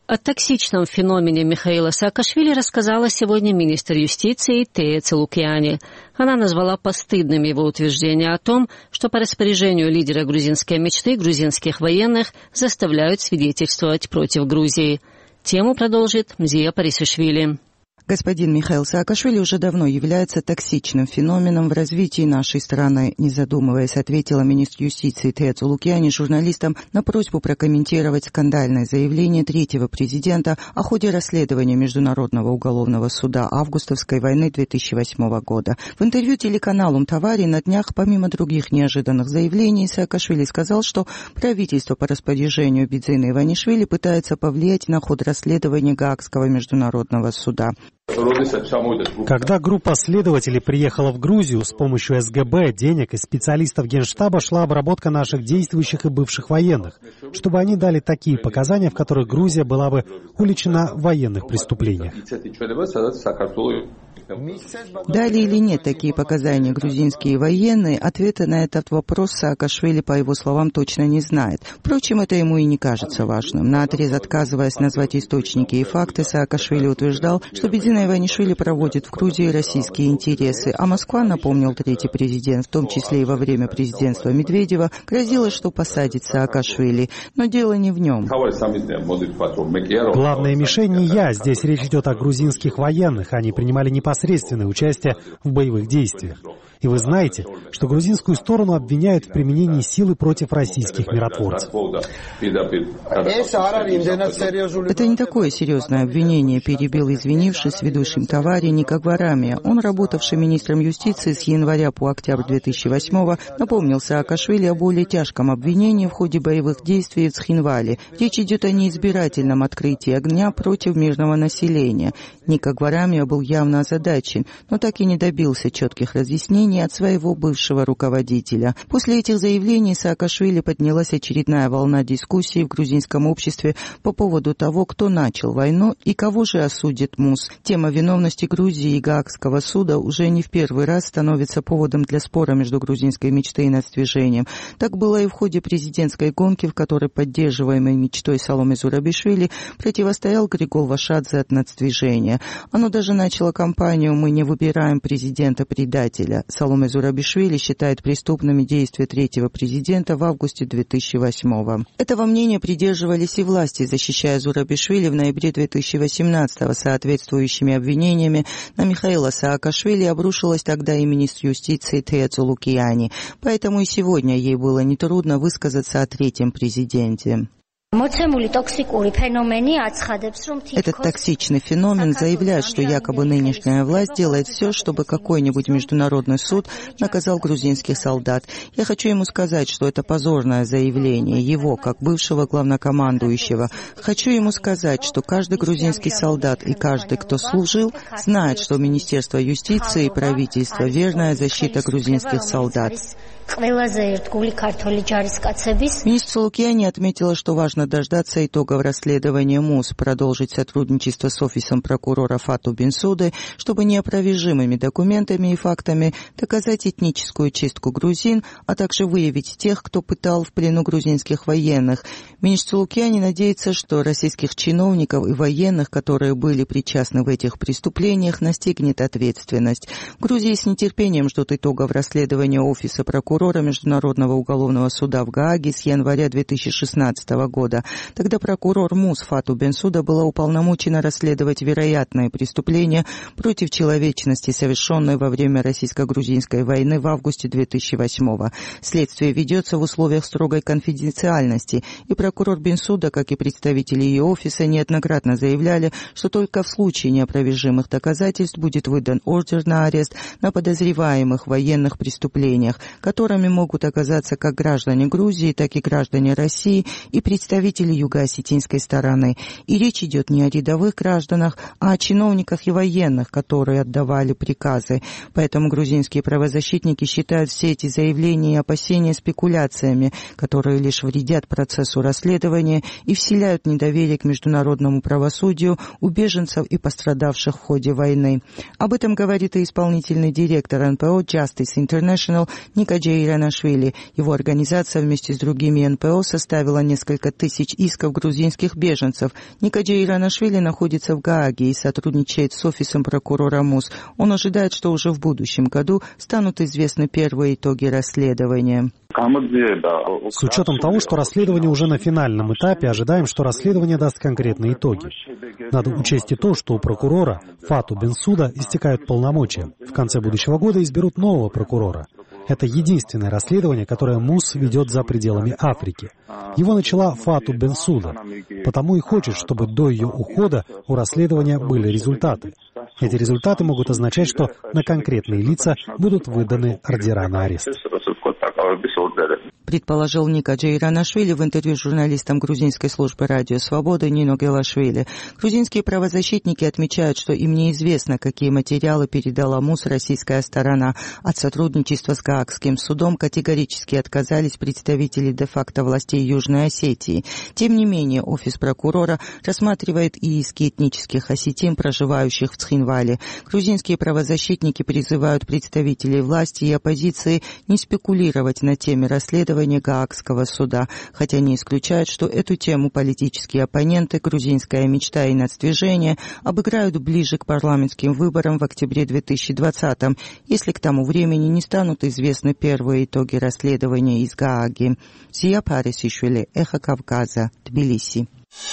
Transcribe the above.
О токсичном феномене Михаила Саакашвили рассказала сегодня министр юстиции Тея Цулукьяни. Она назвала постыдным его утверждение о том, что по распоряжению лидера грузинской мечты грузинских военных заставляют свидетельствовать против Грузии. Тему продолжит Мзия Парисишвили. Господин Михаил Саакашвили уже давно является токсичным феноменом в развитии нашей страны. Не задумываясь, ответила министр юстиции Тея Цулукьяни журналистам на просьбу прокомментировать скандальное заявление третьего президента о ходе расследования Международного уголовного суда августовской войны 2008 года. В интервью телеканалу «Мтавари» на днях, помимо других неожиданных заявлений, Саакашвили сказал, что правительство по распоряжению Бидзина Иванишвили пытается повлиять на ход расследования Гаагского международного суда. Когда группа следователей приехала в Грузию, с помощью СГБ, денег и специалистов Генштаба шла обработка наших действующих и бывших военных, чтобы они дали такие показания, в которых Грузия была бы уличена в военных преступлениях. Дали или нет такие показания грузинские военные, ответа на этот вопрос Саакашвили, по его словам, точно не знает. Впрочем, это ему и не кажется важным. Наотрез отказываясь назвать источники и факты, Саакашвили утверждал, что Бидзина Иванишвили проводит в Грузии российские интересы, а Москва, напомнил третий президент, в том числе и во время президентства Медведева, грозила, что посадит Саакашвили. Но дело не в нем. Главная мишень не я. Здесь речь идет о грузинских военных. Они принимали непосредственное участие в боевых действиях. И вы знаете, что грузинскую сторону обвиняют в применении силы против российских миротворцев. Это не такое серьезное обвинение, перебил извинившись ведущим Мтавари Ника Гварамия. Он, работавший министром юстиции с января по октябрь 2008-го, напомнил Саакашвили о более тяжком обвинении в ходе боевых действий в Цхинвале. Речь идет о неизбирательном открытии огня против мирного населения. Ника Гварамия был явно озадачен, но так и не добился четких разъяснений от своего бывшего руководителя. После этих заявлений Саакашвили поднялась очередная волна дискуссий в грузинском обществе по поводу того, кто начал войну и кого же осудит МУС. Тема виновности Грузии и Гаагского суда уже не в первый раз становится поводом для спора между грузинской мечтой и нацдвижением. Так было и в ходе президентской гонки, в которой поддерживаемой мечтой Саломе Зурабишвили противостоял Григол Вашадзе от нацдвижения. Оно даже начало кампанию «Мы не выбираем президента-предателя». Саломе Зурабишвили считает преступными действия третьего президента в августе 2008-го. Этого мнения придерживались и власти, защищая Зурабишвили в ноябре 2018-го. Соответствующими обвинениями на Михаила Саакашвили обрушилась тогда и министр юстиции Тея Цулукьяни. Поэтому и сегодня ей было нетрудно высказаться о третьем президенте. Этот токсичный феномен заявляет, что якобы нынешняя власть делает все, чтобы какой-нибудь международный суд наказал грузинских солдат. Я хочу ему сказать, что это позорное заявление его, как бывшего главнокомандующего. Хочу ему сказать, что каждый грузинский солдат и каждый, кто служил, знает, что Министерство юстиции и правительство – верная защита грузинских солдат. Министр Цулукьяни отметила, что важно дождаться итогов расследования МУС, продолжить сотрудничество с офисом прокурора Фату Бенсуды, чтобы неопровержимыми документами и фактами доказать этническую чистку грузин, а также выявить тех, кто пытал в плену грузинских военных. Министр Цулукьяни надеется, что российских чиновников и военных, которые были причастны в этих преступлениях, настигнет ответственность. В Грузии с нетерпением ждут итогов расследования офиса прокурора Международного уголовного суда в Гааге с января 2016 года. Тогда прокурор МУС Фату Бенсуда была уполномочена расследовать вероятные преступления против человечности, совершенные во время российско-грузинской войны в августе 2008-го. Следствие ведется в условиях строгой конфиденциальности, и прокурор Бенсуда, как и представители ее офиса, неоднократно заявляли, что только в случае неопровержимых доказательств будет выдан ордер на арест на подозреваемых в военных преступлениях, которыми могут оказаться как граждане Грузии, так и граждане России и представители юго-осетинской стороны. И речь идет не о рядовых гражданах, а о чиновниках и военных, которые отдавали приказы. Поэтому грузинские правозащитники считают все эти заявления и опасения спекуляциями, которые лишь вредят процессу расследования и вселяют недоверие к международному правосудию у беженцев и пострадавших в ходе войны. Об этом говорит и исполнительный директор НПО Justice International Никаджей Иранашвили. Его организация вместе с другими НПО составила несколько тысяч тысяч исков грузинских беженцев. Никаджи Иранашвили находится в Гааге и сотрудничает с офисом прокурора МУС. Он ожидает, что уже в будущем году станут известны первые итоги расследования. С учетом того, что расследование уже на финальном этапе, ожидаем, что расследование даст конкретные итоги. Надо учесть и то, что у прокурора Фату Бенсуда истекают полномочия. В конце будущего года изберут нового прокурора. Это единственное расследование, которое МУС ведет за пределами Африки. Его начала Фату Бенсуда, потому и хочет, чтобы до ее ухода у расследования были результаты. Эти результаты могут означать, что на конкретные лица будут выданы ордера на арест. Предположил Никаджи Иранашвили в интервью с журналистом грузинской службы «Радио Свобода» Нино Гелашвили. Грузинские правозащитники отмечают, что им неизвестно, какие материалы передала МУС российская сторона. От сотрудничества с Гаагским судом категорически отказались представители де-факто властей Южной Осетии. Тем не менее, офис прокурора рассматривает и иски этнических осетин, проживающих в Цхинвале. Грузинские правозащитники призывают представителей власти и оппозиции не спекулировать на теме расследования Гаагского суда, хотя не исключают, что эту тему политические оппоненты «Грузинская мечта» и «Нацдвижение» обыграют ближе к парламентским выборам в октябре 2020-м, если к тому времени не станут известны первые итоги расследования из Гааги. Зия Парисишвили, Эхо Кавказа, Тбилиси.